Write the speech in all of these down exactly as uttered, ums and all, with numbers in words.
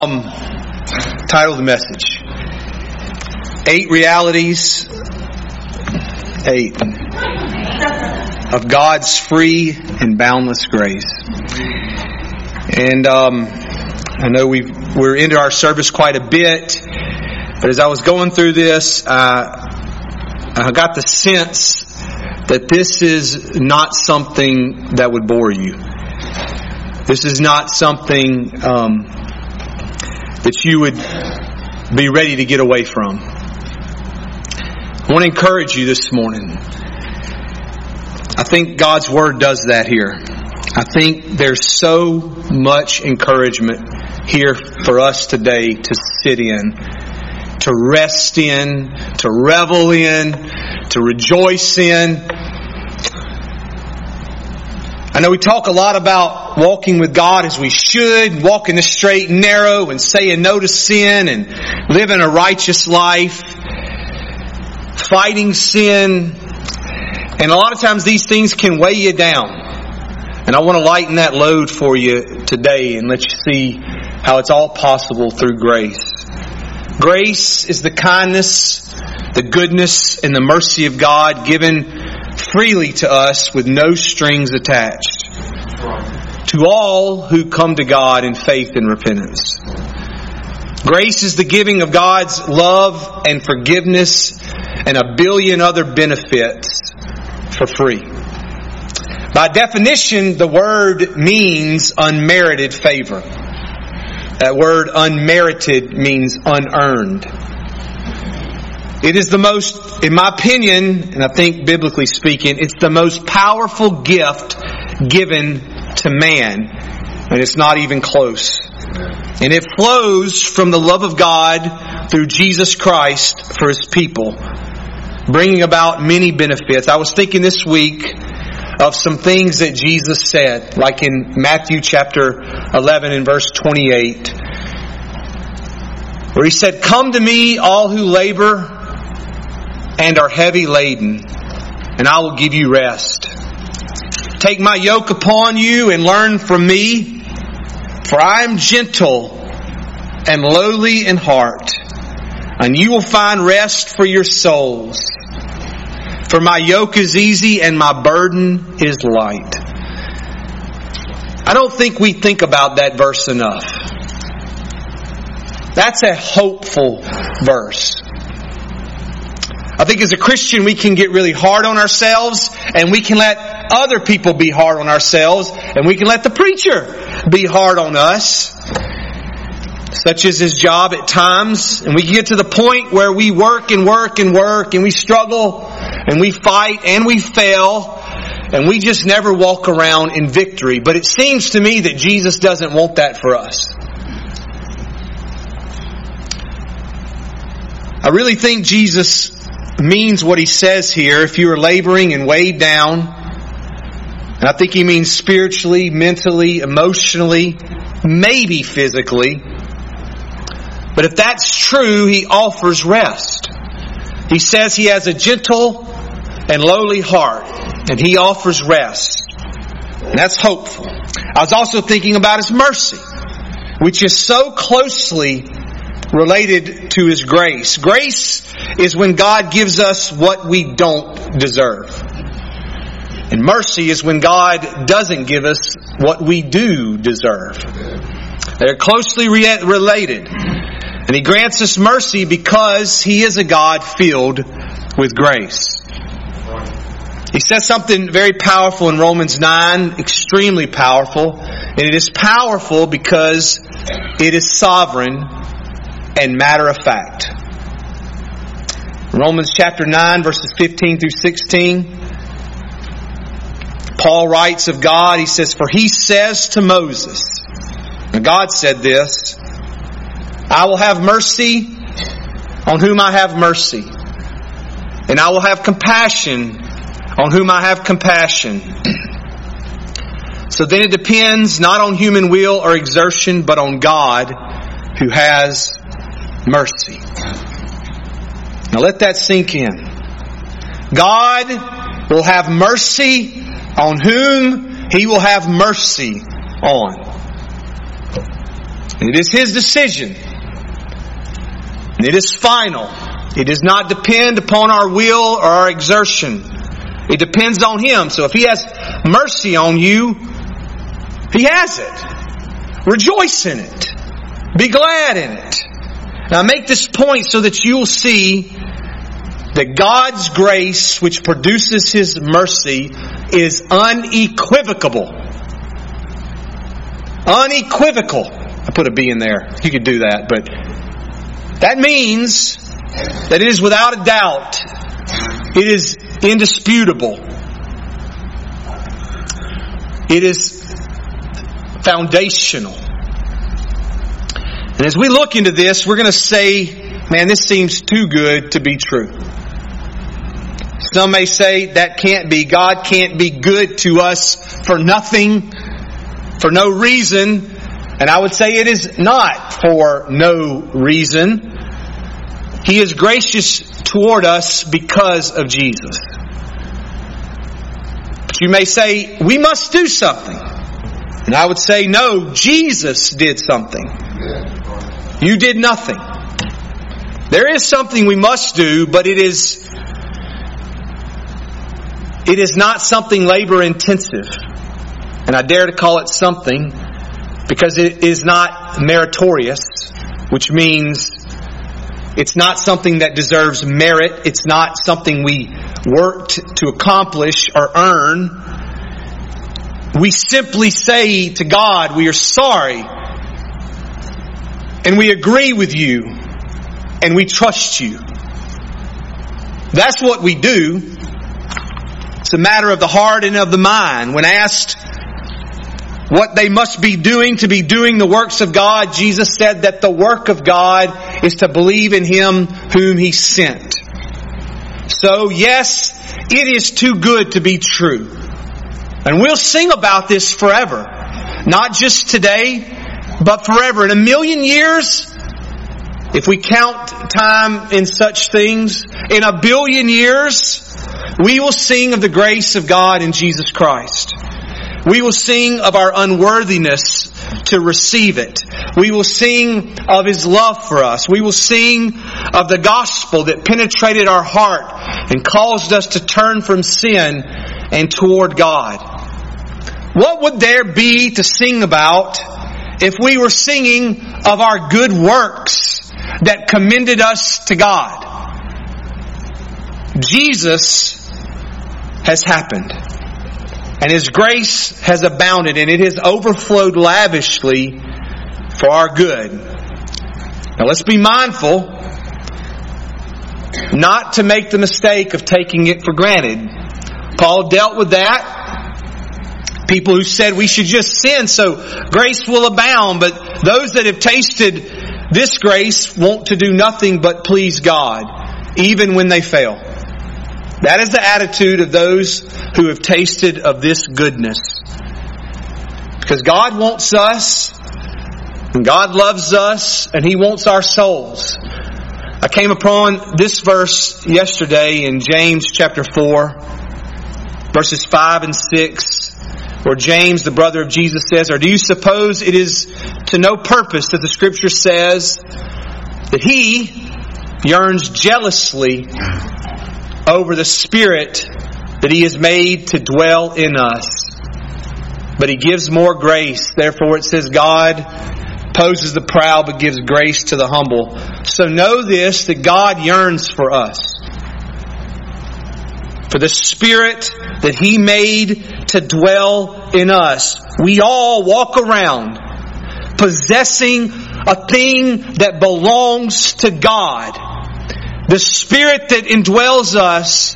Um, title of the message: Eight Realities, Eight of God's Free and Boundless Grace. And um, I know we've, we're into our service quite a bit, but as I was going through this, uh, I got the sense that this is not something that would bore you. This is not something um, that you would be ready to get away from. I want to encourage you this morning. I think God's Word does that here. I think there's so much encouragement here for us today to sit in, to rest in, to revel in, to rejoice in. I know we talk a lot about walking with God as we should, walking the straight and narrow and saying no to sin and living a righteous life, fighting sin. And a lot of times these things can weigh you down. And I want to lighten that load for you today and let you see how it's all possible through grace. Grace is the kindness, the goodness, and the mercy of God given freely to us with no strings attached, to all who come to God in faith and repentance. Grace is the giving of God's love and forgiveness and a billion other benefits for free. By definition, the word means unmerited favor. That word unmerited means unearned. It is the most, in my opinion, and I think biblically speaking, it's the most powerful gift given to man. And it's not even close. And it flows from the love of God through Jesus Christ for His people, bringing about many benefits. I was thinking this week of some things that Jesus said, like in Matthew chapter eleven and verse twenty-eight, where He said, "Come to me, all who labor and are heavy laden, and I will give you rest. Take my yoke upon you and learn from me, for I am gentle and lowly in heart, and you will find rest for your souls. For my yoke is easy and my burden is light." I don't think we think about that verse enough. That's a hopeful verse. I think as a Christian we can get really hard on ourselves, and we can let other people be hard on ourselves, and we can let the preacher be hard on us, such as his job at times. And we can get to the point where we work and work and work, and we struggle and we fight and we fail, and we just never walk around in victory. But it seems to me that Jesus doesn't want that for us. I really think Jesus means what He says here. If you are laboring and weighed down, and I think He means spiritually, mentally, emotionally, maybe physically. But if that's true, He offers rest. He says He has a gentle and lowly heart, and He offers rest. And that's hopeful. I was also thinking about His mercy, which is so closely related to His grace. Grace is when God gives us what we don't deserve. And mercy is when God doesn't give us what we do deserve. They're closely re- related. And He grants us mercy because He is a God filled with grace. He says something very powerful in Romans nine, extremely powerful. And it is powerful because it is sovereign and matter of fact. Romans chapter nine, verses fifteen through sixteen. Paul writes of God, he says, "For He says to Moses," and God said this, "I will have mercy on whom I have mercy, and I will have compassion on whom I have compassion." So then it depends not on human will or exertion, but on God who has mercy. Now let that sink in. God will have mercy on whom He will have mercy on. And it is His decision. And it is final. It does not depend upon our will or our exertion. It depends on Him. So if He has mercy on you, He has it. Rejoice in it. Be glad in it. Now I make this point so that you will see that God's grace, which produces His mercy, is unequivocal. Unequivocal. I put a B in there. You could do that, but that means that it is without a doubt. It is indisputable. It is foundational. And as we look into this, we're going to say, man, this seems too good to be true. Some may say that can't be. God can't be good to us for nothing, for no reason. And I would say it is not for no reason. He is gracious toward us because of Jesus. But you may say, we must do something. And I would say, no, Jesus did something. You did nothing. There is something we must do, but it is it is not something labor intensive. And I dare to call it something because it is not meritorious, which means it's not something that deserves merit. It's not something we worked to accomplish or earn. We simply say to God, we are sorry. And we agree with you. And we trust you. That's what we do. It's a matter of the heart and of the mind. When asked what they must be doing to be doing the works of God, Jesus said that the work of God is to believe in Him whom He sent. So yes, it is too good to be true. And we'll sing about this forever. Not just today, but forever. In a million years, if we count time in such things, in a billion years, we will sing of the grace of God in Jesus Christ. We will sing of our unworthiness to receive it. We will sing of His love for us. We will sing of the gospel that penetrated our heart and caused us to turn from sin and toward God. What would there be to sing about if we were singing of our good works that commended us to God? Jesus has happened. And His grace has abounded, and it has overflowed lavishly for our good. Now let's be mindful not to make the mistake of taking it for granted. Paul dealt with that. People who said we should just sin so grace will abound, but those that have tasted this grace want to do nothing but please God, even when they fail. That is the attitude of those who have tasted of this goodness. Because God wants us, and God loves us, and He wants our souls. I came upon this verse yesterday in James chapter four, verses five and six, where James, the brother of Jesus, says, "Or do you suppose it is to no purpose that the Scripture says that He yearns jealously over the Spirit that He has made to dwell in us? But He gives more grace. Therefore it says, God opposes the proud but gives grace to the humble. So know this, that God yearns for us. For the Spirit that He made to dwell in us. We all walk around possessing a thing that belongs to God. The Spirit that indwells us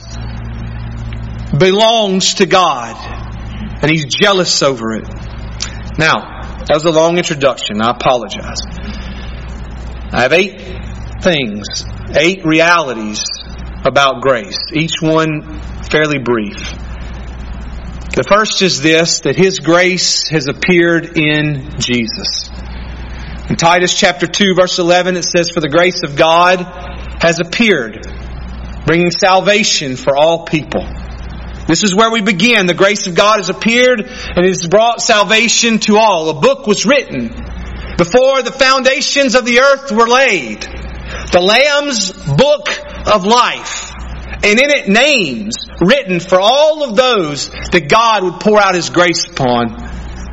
belongs to God. And He's jealous over it." Now, that was a long introduction. I apologize. I have eight things, eight realities about grace. Each one fairly brief. The first is this, that His grace has appeared in Jesus. In Titus chapter two, verse eleven, it says, "For the grace of God has appeared, bringing salvation for all people." This is where we begin. The grace of God has appeared and it has brought salvation to all. A book was written before the foundations of the earth were laid. The Lamb's book of life. And in it names written for all of those that God would pour out His grace upon.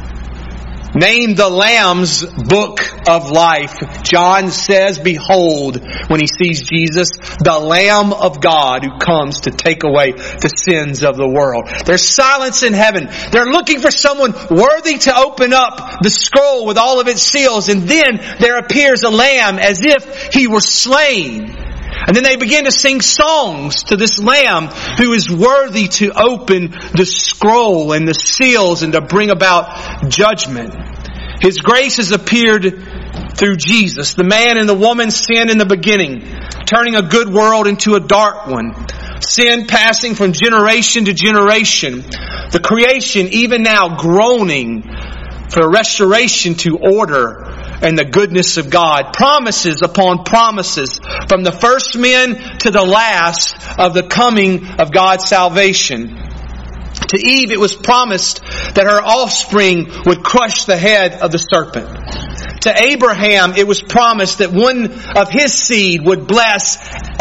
Named the Lamb's book of life. John says, behold, when he sees Jesus, the Lamb of God who comes to take away the sins of the world. There's silence in heaven. They're looking for someone worthy to open up the scroll with all of its seals. And then there appears a lamb as if he were slain. And then they begin to sing songs to this Lamb who is worthy to open the scroll and the seals and to bring about judgment. His grace has appeared through Jesus. The man and the woman sinned in the beginning, turning a good world into a dark one. Sin passing from generation to generation. The creation even now groaning for restoration to order and the goodness of God. Promises upon promises from the first men to the last of the coming of God's salvation. To Eve it was promised that her offspring would crush the head of the serpent. To Abraham it was promised that one of his seed would bless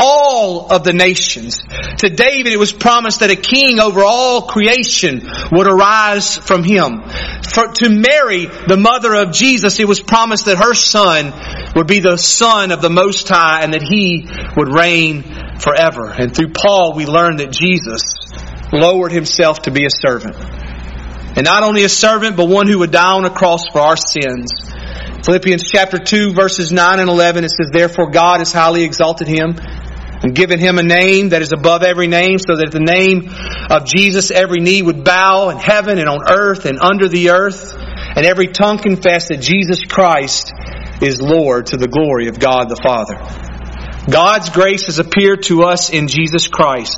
all of the nations. To David it was promised that a king over all creation would arise from him. For, to Mary, the mother of Jesus, it was promised that her son would be the Son of the Most High and that He would reign forever. And through Paul we learn that Jesus lowered Himself to be a servant. And not only a servant, but one who would die on a cross for our sins. Philippians chapter two, verses nine and eleven, it says, therefore God has highly exalted Him and given Him a name that is above every name, so that at the name of Jesus every knee would bow in heaven and on earth and under the earth, and every tongue confess that Jesus Christ is Lord, to the glory of God the Father. God's grace has appeared to us in Jesus Christ.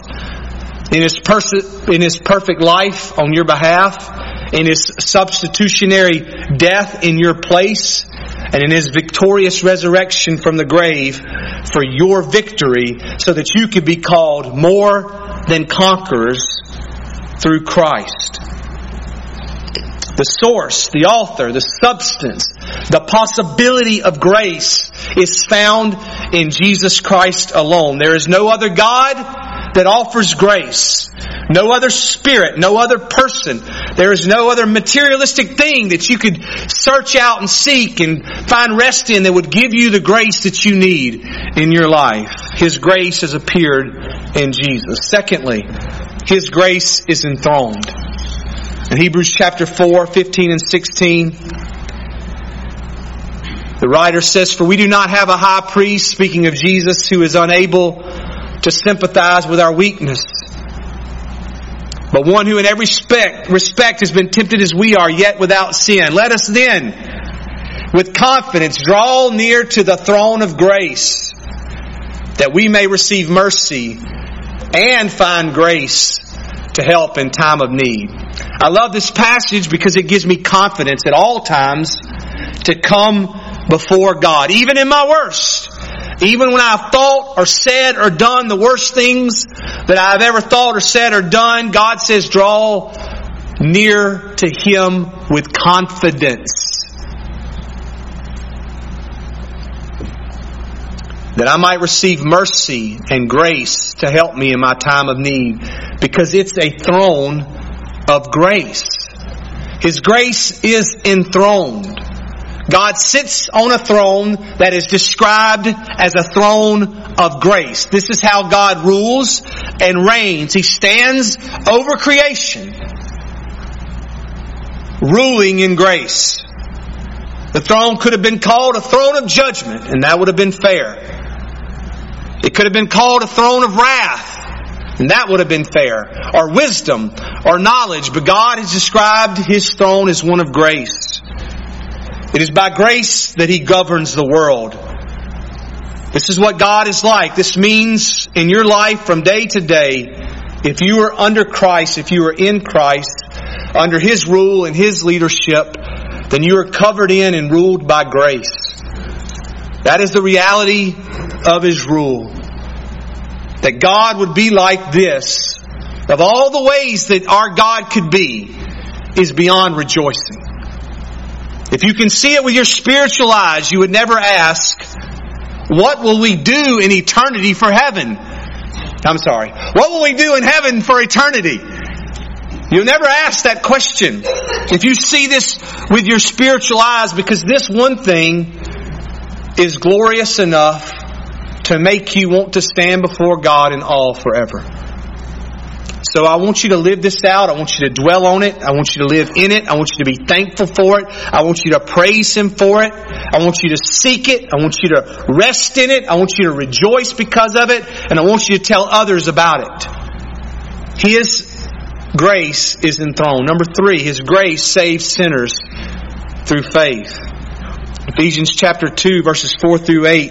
In His, pers- in His perfect life on your behalf, in His substitutionary death in your place, and in His victorious resurrection from the grave for your victory, so that you could be called more than conquerors through Christ. The source, the author, the substance, the possibility of grace is found in Jesus Christ alone. There is no other God that offers grace. No other spirit, no other person. There is no other materialistic thing that you could search out and seek and find rest in that would give you the grace that you need in your life. His grace has appeared in Jesus. Secondly, His grace is enthroned. In Hebrews chapter four, fifteen and sixteen, the writer says, for we do not have a high priest, speaking of Jesus, who is unable to sympathize with our weakness, but one who in every respect, respect has been tempted as we are, yet without sin. Let us then, with confidence, draw near to the throne of grace, that we may receive mercy and find grace to help in time of need. I love this passage because it gives me confidence at all times to come before God, even in my worst. Even when I've thought or said or done the worst things that I've ever thought or said or done, God says, draw near to Him with confidence, that I might receive mercy and grace to help me in my time of need, because it's a throne of grace. His grace is enthroned. God sits on a throne that is described as a throne of grace. This is how God rules and reigns. He stands over creation, ruling in grace. The throne could have been called a throne of judgment, and that would have been fair. It could have been called a throne of wrath, and that would have been fair. Or wisdom, or knowledge. But God has described His throne as one of grace. It is by grace that He governs the world. This is what God is like. This means in your life from day to day, if you are under Christ, if you are in Christ, under His rule and His leadership, then you are covered in and ruled by grace. That is the reality of His rule. That God would be like this, of all the ways that our God could be, is beyond rejoicing. If you can see it with your spiritual eyes, you would never ask, what will we do in eternity for heaven? I'm sorry. What will we do in heaven for eternity? You'll never ask that question if you see this with your spiritual eyes, because this one thing is glorious enough to make you want to stand before God in awe forever. So I want you to live this out. I want you to dwell on it. I want you to live in it. I want you to be thankful for it. I want you to praise Him for it. I want you to seek it. I want you to rest in it. I want you to rejoice because of it. And I want you to tell others about it. His grace is enthroned. Number three, His grace saves sinners through faith. Ephesians chapter two, verses four through eight.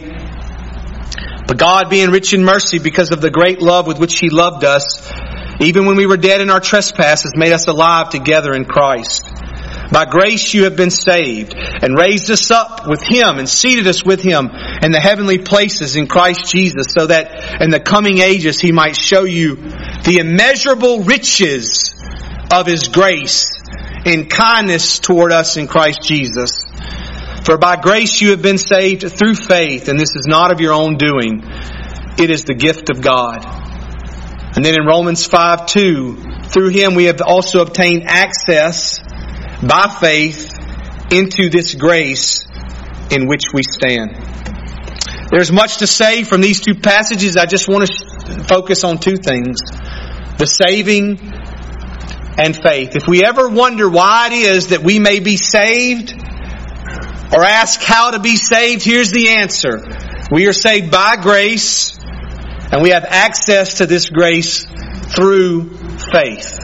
But God, being rich in mercy because of the great love with which He loved us, even when we were dead in our trespasses, made us alive together in Christ. By grace you have been saved, and raised us up with Him, and seated us with Him in the heavenly places in Christ Jesus, so that in the coming ages He might show you the immeasurable riches of His grace in kindness toward us in Christ Jesus. For by grace you have been saved through faith, and this is not of your own doing. It is the gift of God. And then in Romans five two, through Him we have also obtained access by faith into this grace in which we stand. There's much to say from these two passages. I just want to focus on two things: the saving and faith. If we ever wonder why it is that we may be saved, or ask how to be saved, here's the answer. We are saved by grace, and we have access to this grace through faith.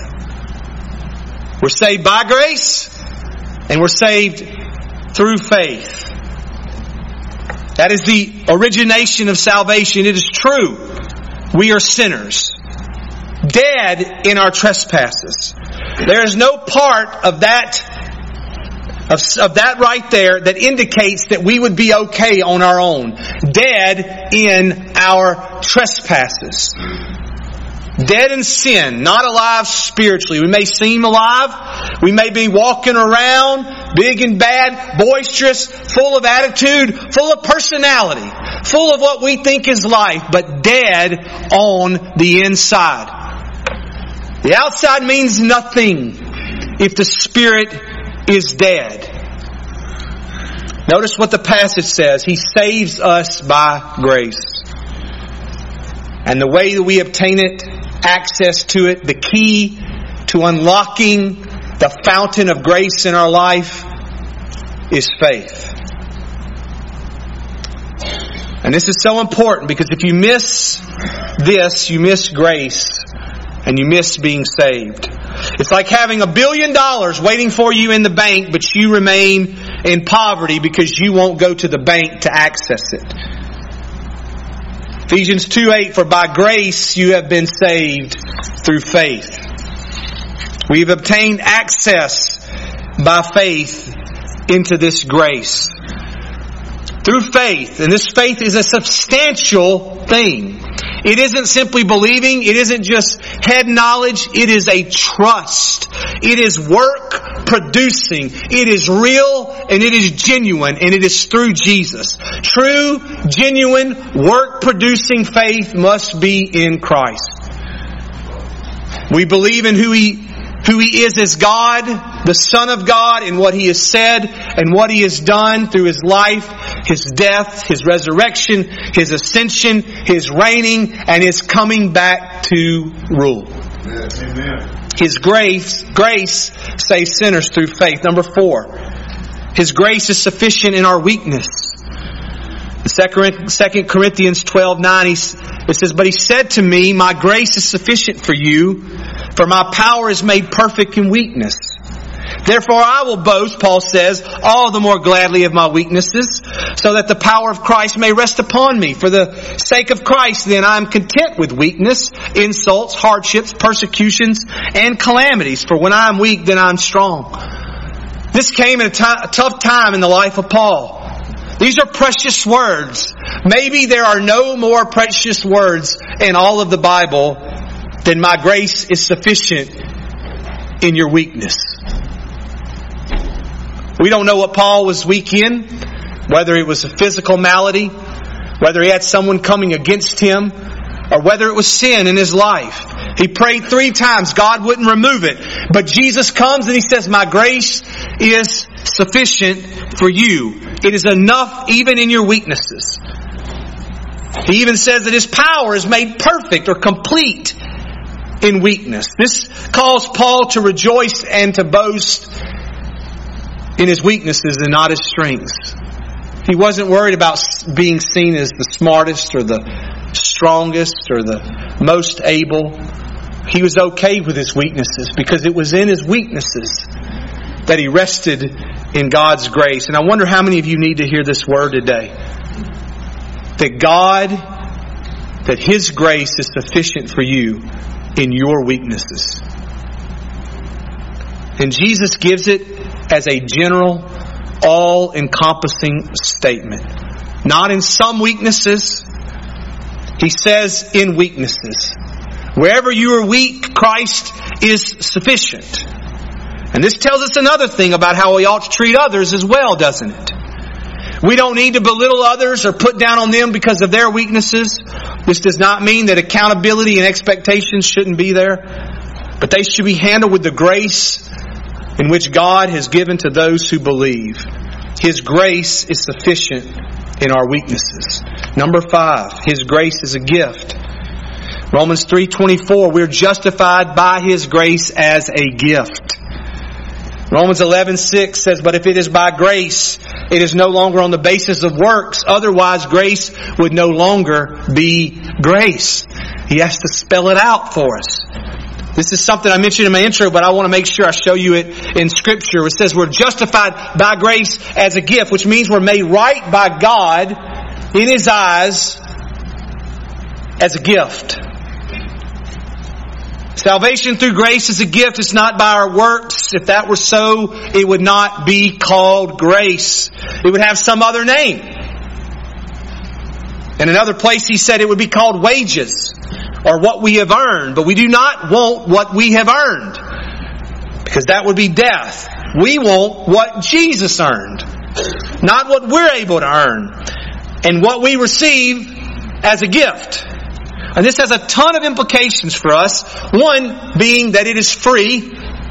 We're saved by grace, and we're saved through faith. That is the origination of salvation. It is true. We are sinners, dead in our trespasses. There is no part of that Of, of that right there that indicates that we would be okay on our own. Dead in our trespasses. Dead in sin, not alive spiritually. We may seem alive. We may be walking around big and bad, boisterous, full of attitude, full of personality, full of what we think is life, but dead on the inside. The outside means nothing if the spirit is dead. Notice what the passage says. He saves us by grace. And the way that we obtain it, access to it, the key to unlocking the fountain of grace in our life is faith. And this is so important, because if you miss this, you miss grace and you miss being saved. It's like having a billion dollars waiting for you in the bank, but you remain in poverty because you won't go to the bank to access it. Ephesians two eight, for by grace you have been saved through faith. We've obtained access by faith into this grace. Through faith. And this faith is a substantial thing. It isn't simply believing. It isn't just head knowledge. It is a trust. It is work producing. It is real and it is genuine, and it is through Jesus. True, genuine, work producing faith must be in Christ. We believe in who He who He is as God, the Son of God, and what He has said and what He has done through His life, His death, His resurrection, His ascension, His reigning, and His coming back to rule. Amen. His grace, grace saves sinners through faith. Number four, His grace is sufficient in our weakness. In Second Corinthians twelve nine, it says, but He said to me, my grace is sufficient for you, for my power is made perfect in weakness. Therefore I will boast, Paul says, all the more gladly of my weaknesses, so that the power of Christ may rest upon me. For the sake of Christ, then, I am content with weakness, insults, hardships, persecutions, and calamities. For when I am weak, then I am strong. This came at a, t- a tough time in the life of Paul. These are precious words. Maybe there are no more precious words in all of the Bible than my grace is sufficient in your weakness. We don't know what Paul was weak in, whether it was a physical malady, whether he had someone coming against him, or whether it was sin in his life. He prayed three times. God wouldn't remove it. But Jesus comes and He says, my grace is sufficient for you. It is enough even in your weaknesses. He even says that His power is made perfect or complete in weakness. This calls Paul to rejoice and to boast in his weaknesses and not his strengths. He wasn't worried about being seen as the smartest or the strongest or the most able. He was okay with his weaknesses because it was in his weaknesses that he rested in God's grace. And I wonder how many of you need to hear this word today. That God, that His grace is sufficient for you in your weaknesses. And Jesus gives it as a general, all-encompassing statement. Not in some weaknesses. He says in weaknesses. Wherever you are weak, Christ is sufficient. And this tells us another thing about how we ought to treat others as well, doesn't it? We don't need to belittle others or put down on them because of their weaknesses. This does not mean that accountability and expectations shouldn't be there. But they should be handled with the grace in which God has given to those who believe. His grace is sufficient in our weaknesses. Number five, His grace is a gift. Romans three twenty-four, we're justified by His grace as a gift. Romans eleven six says, but if it is by grace, it is no longer on the basis of works. Otherwise, grace would no longer be grace. He has to spell it out for us. This is something I mentioned in my intro, but I want to make sure I show you it in Scripture. It says we're justified by grace as a gift, which means we're made right by God in His eyes as a gift. Salvation through grace is a gift. It's not by our works. If that were so, it would not be called grace. It would have some other name. In another place He said it would be called wages or what we have earned. But we do not want what we have earned, because that would be death. We want what Jesus earned, not what we're able to earn, and what we receive as a gift. And this has a ton of implications for us. One being that it is free.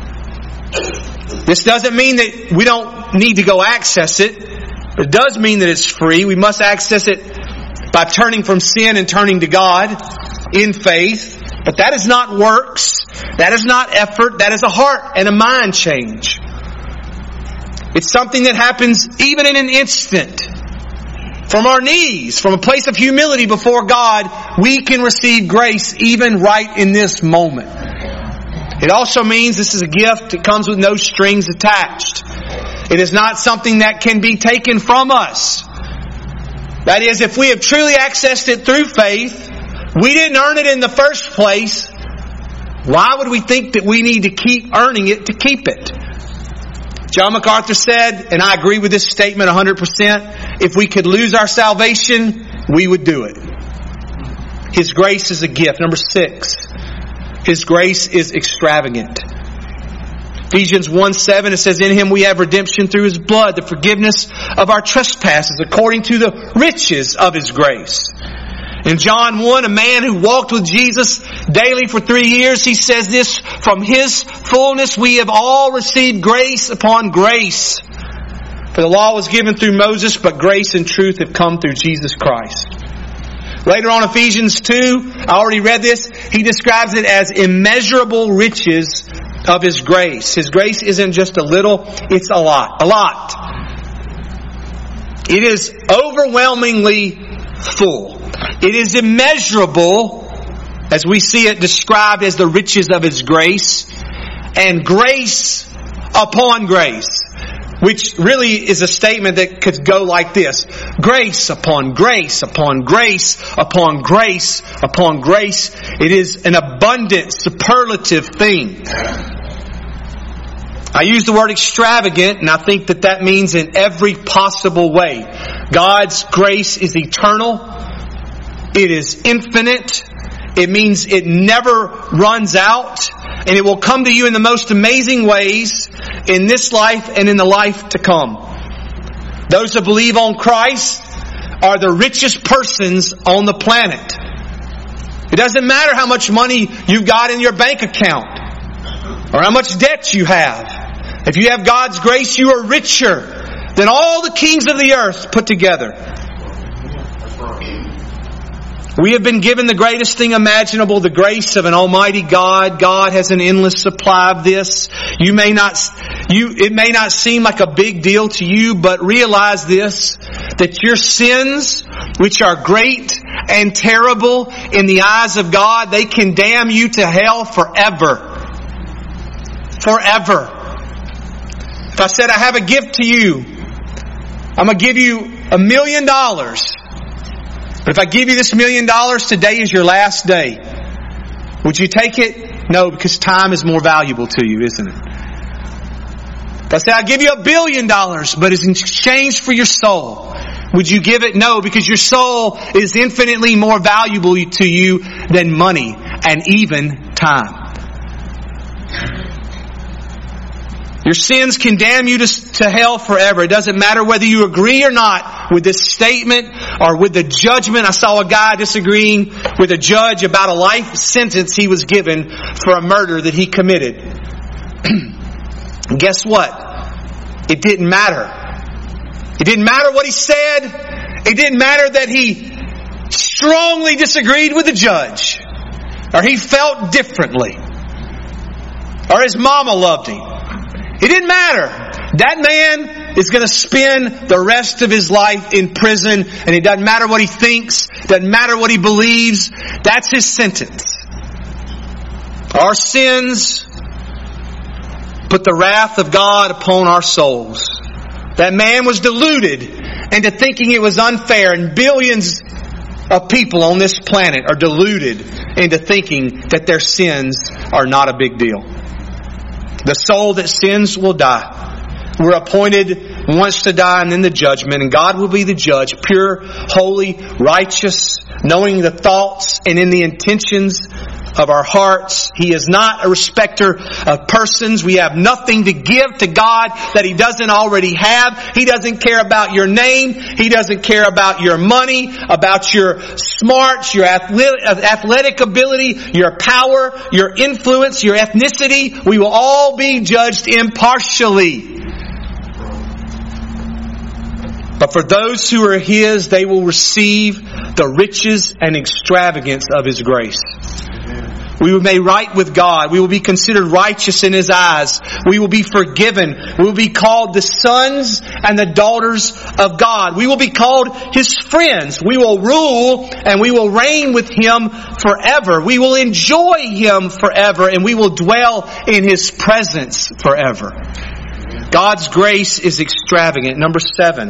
This doesn't mean that we don't need to go access it. It does mean that it's free. We must access it by turning from sin and turning to God in faith. But that is not works. That is not effort. That is a heart and a mind change. It's something that happens even in an instant. From our knees, from a place of humility before God, we can receive grace even right in this moment. It also means this is a gift. It comes with no strings attached. It is not something that can be taken from us. That is, if we have truly accessed it through faith, we didn't earn it in the first place. Why would we think that we need to keep earning it to keep it? John MacArthur said, and I agree with this statement one hundred percent, if we could lose our salvation, we would do it. His grace is a gift. Number six, His grace is extravagant. Ephesians one seven, it says, in Him we have redemption through His blood, the forgiveness of our trespasses, according to the riches of His grace. In John one, a man who walked with Jesus daily for three years, he says this, from His fullness we have all received grace upon grace. For the law was given through Moses, but grace and truth have come through Jesus Christ. Later on, Ephesians two, I already read this, he describes it as immeasurable riches of His grace. His grace isn't just a little, it's a lot. A lot. It is overwhelmingly full. It is immeasurable, as we see it described as the riches of His grace, and grace upon grace, which really is a statement that could go like this. Grace upon grace upon grace upon grace upon grace. It is an abundant, superlative thing. I use the word extravagant, and I think that that means in every possible way. God's grace is eternal. It is infinite. It means it never runs out. And it will come to you in the most amazing ways. in this life and in the life to come. Those that believe on Christ are the richest persons on the planet. It doesn't matter how much money you've got in your bank account or how much debt you have. If you have God's grace, you are richer than all the kings of the earth put together. We have been given the greatest thing imaginable, the grace of an almighty God. God has an endless supply of this. You may not, you, it may not seem like a big deal to you, but realize this, that your sins, which are great and terrible in the eyes of God, they can damn you to hell forever. Forever. If I said I have a gift to you, I'm going to give you a million dollars. But if I give you this million dollars, today is your last day. Would you take it? No, because time is more valuable to you, isn't it? If I say I give you a billion dollars, but it's in exchange for your soul, would you give it? No, because your soul is infinitely more valuable to you than money and even time. Your sins can damn you to, to hell forever. It doesn't matter whether you agree or not with this statement or with the judgment. I saw a guy disagreeing with a judge about a life sentence he was given for a murder that he committed. Guess what? It didn't matter. It didn't matter what he said. It didn't matter that he strongly disagreed with the judge, or he felt differently, or his mama loved him. It didn't matter. That man is going to spend the rest of his life in prison, and it doesn't matter what he thinks, doesn't matter what he believes. That's his sentence. Our sins put the wrath of God upon our souls. That man was deluded into thinking it was unfair, and billions of people on this planet are deluded into thinking that their sins are not a big deal. The soul that sins will die. We're appointed once to die and then the judgment. And God will be the judge, pure, holy, righteous, knowing the thoughts and in the intentions of our hearts. He is not a respecter of persons. We have nothing to give to God that He doesn't already have. He doesn't care about your name. He doesn't care about your money, about your smarts, your athletic ability, your power, your influence, your ethnicity. We will all be judged impartially. But for those who are His, they will receive the riches and extravagance of His grace. We will be made right with God. We will be considered righteous in His eyes. We will be forgiven. We will be called the sons and the daughters of God. We will be called His friends. We will rule and we will reign with Him forever. We will enjoy Him forever, and we will dwell in His presence forever. God's grace is extravagant. Number seven,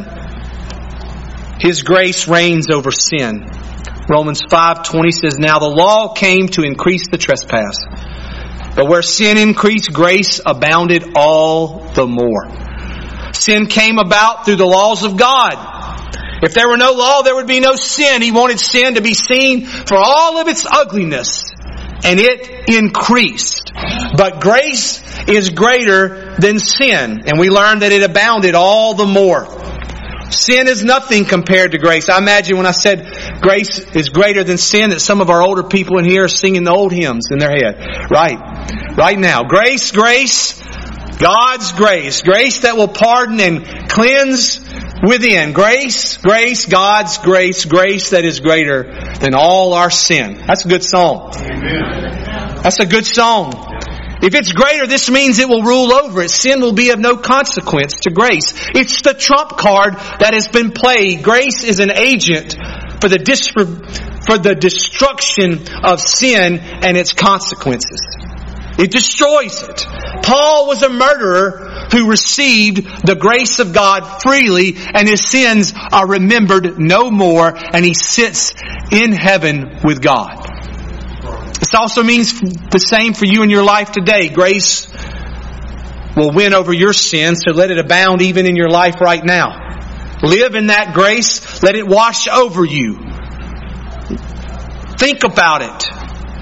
His grace reigns over sin. Romans five twenty says, "Now the law came to increase the trespass. But where sin increased, grace abounded all the more." Sin came about through the laws of God. If there were no law, there would be no sin. He wanted sin to be seen for all of its ugliness, and it increased. But grace is greater than sin, and we learned that it abounded all the more. Sin is nothing compared to grace. I imagine when I said grace is greater than sin, that some of our older people in here are singing the old hymns in their head. Right. Right now. Grace, grace, God's grace. Grace that will pardon and cleanse within. Grace, grace, God's grace. Grace that is greater than all our sin. That's a good song. Amen. That's a good song. If it's greater, this means it will rule over it. Sin will be of no consequence to grace. It's the trump card that has been played. Grace is an agent for the dis- for the destruction of sin and its consequences. It destroys it. Paul was a murderer who received the grace of God freely, and his sins are remembered no more, and he sits in heaven with God. This also means the same for you in your life today. Grace will win over your sins, so let it abound even in your life right now. Live in that grace. Let it wash over you. Think about it.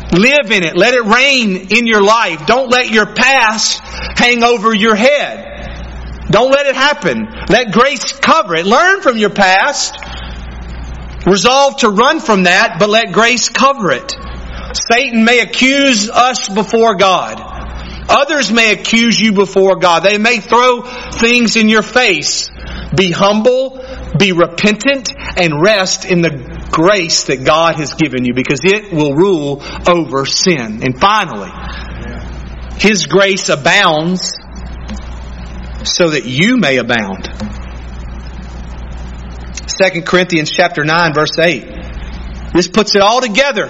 Live in it. Let it reign in your life. Don't let your past hang over your head. Don't let it happen. Let grace cover it. Learn from your past. Resolve to run from that, but let grace cover it. Satan may accuse us before God. Others may accuse you before God. They may throw things in your face. Be humble, be repentant, and rest in the grace that God has given you, because it will rule over sin. And finally, His grace abounds so that you may abound. Second Corinthians chapter nine, verse eight. This puts it all together.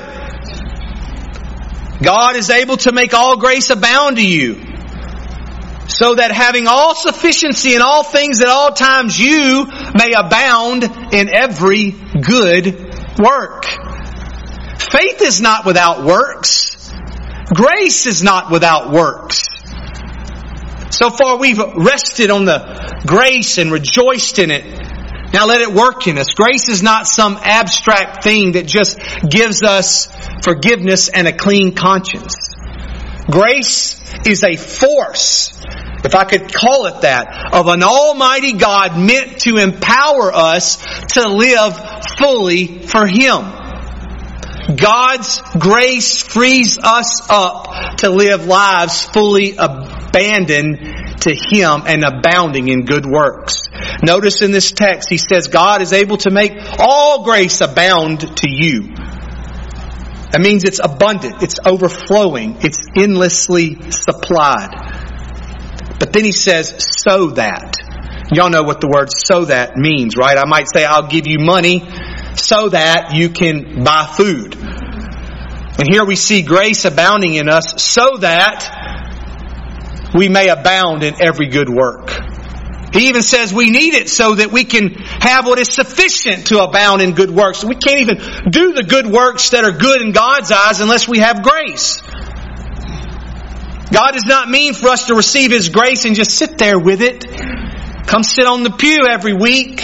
God is able to make all grace abound to you, so that having all sufficiency in all things at all times, you may abound in every good work. Faith is not without works. Grace is not without works. So far we've rested on the grace and rejoiced in it. Now let it work in us. Grace is not some abstract thing that just gives us forgiveness and a clean conscience. Grace is a force, if I could call it that, of an almighty God meant to empower us to live fully for Him. God's grace frees us up to live lives fully abandoned to Him and abounding in good works. Notice in this text, he says God is able to make all grace abound to you. That means it's abundant, it's overflowing, it's endlessly supplied. But then he says, so that. Y'all know what the word so that means, right? I might say, I'll give you money so that you can buy food. And here we see grace abounding in us so that we may abound in every good work. He even says we need it so that we can have what is sufficient to abound in good works. We can't even do the good works that are good in God's eyes unless we have grace. God does not mean for us to receive His grace and just sit there with it. Come sit on the pew every week.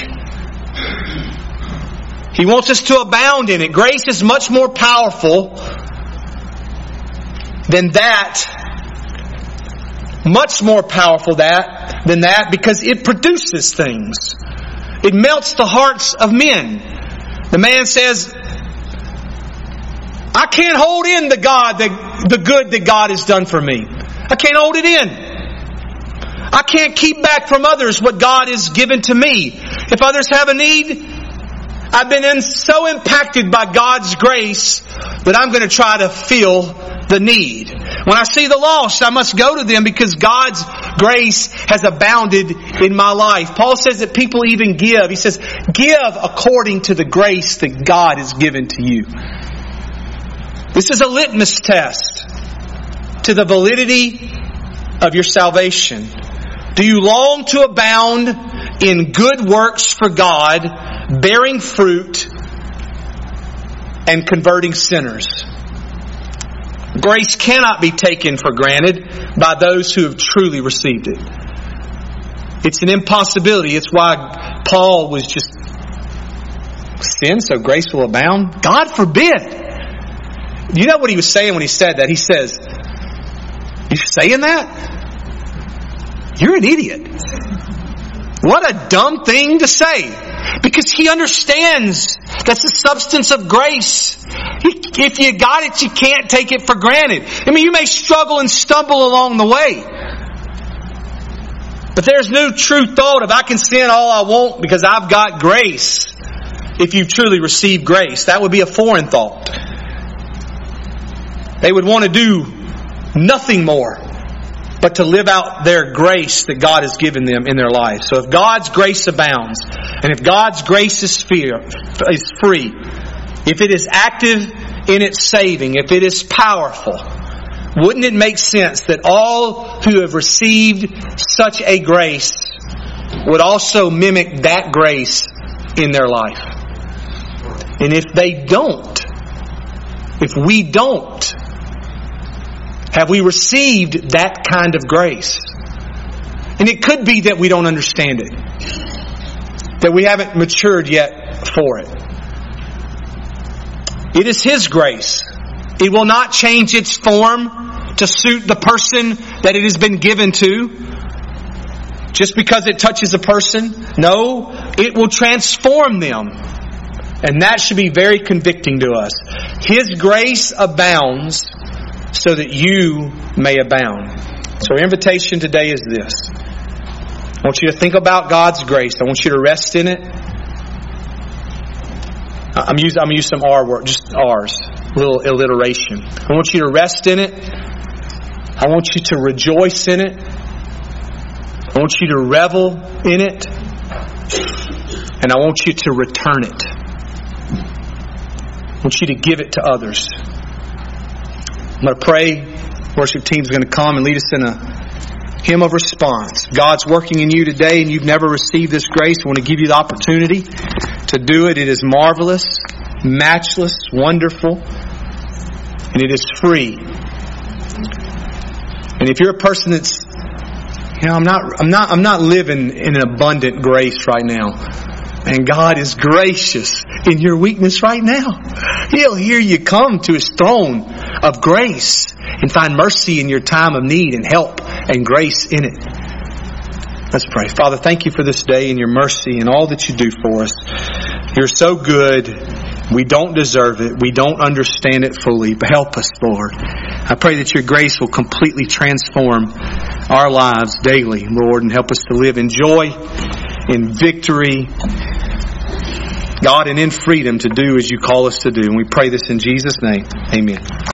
He wants us to abound in it. Grace is much more powerful than that. Much more powerful that than that because it produces things. It melts the hearts of men. The man says, I can't hold in the God, the, the good that God has done for me. I can't hold it in. I can't keep back from others what God has given to me. If others have a need, I've been in, so impacted by God's grace that I'm going to try to fill the need. When I see the lost, I must go to them because God's grace has abounded in my life. Paul says that people even give. He says, give according to the grace that God has given to you. This is a litmus test to the validity of your salvation. Do you long to abound in good works for God, bearing fruit and converting sinners? Grace cannot be taken for granted by those who have truly received it. It's an impossibility. It's why Paul was just, sin so grace will abound? God forbid. You know what he was saying when he said that? He says, you're saying that? You're an idiot. What a dumb thing to say. Because he understands that's the substance of grace. If you got it, you can't take it for granted. I mean, you may struggle and stumble along the way. But there's no true thought of I can sin all I want because I've got grace. If you've truly received grace, that would be a foreign thought. They would want to do nothing more but to live out their grace that God has given them in their life. So if God's grace abounds, and if God's grace is free, if it is active in its saving, if it is powerful, wouldn't it make sense that all who have received such a grace would also mimic that grace in their life? And if they don't, if we don't, have we received that kind of grace? And it could be that we don't understand it. That we haven't matured yet for it. It is His grace. It will not change its form to suit the person that it has been given to. Just because it touches a person. No, it will transform them. And that should be very convicting to us. His grace abounds so that you may abound. So our invitation today is this. I want you to think about God's grace. I want you to rest in it. I'm using, I'm using some R word, just R's. A little alliteration. I want you to rest in it. I want you to rejoice in it. I want you to revel in it. And I want you to return it. I want you to give it to others. I'm going to pray. Worship team is going to come and lead us in a hymn of response. God's working in you today and you've never received this grace. I want to give you the opportunity to do it. It is marvelous, matchless, wonderful, and it is free. And if you're a person that's, you know, I'm not, I'm not, I'm not living in an abundant grace right now. And God is gracious in your weakness right now. He'll hear you come to His throne of grace and find mercy in your time of need and help and grace in it. Let's pray. Father, thank you for this day and your mercy and all that you do for us. You're so good. We don't deserve it. We don't understand it fully. But help us, Lord. I pray that your grace will completely transform our lives daily, Lord, and help us to live in joy, in victory, God, and in freedom to do as you call us to do. And we pray this in Jesus' name. Amen.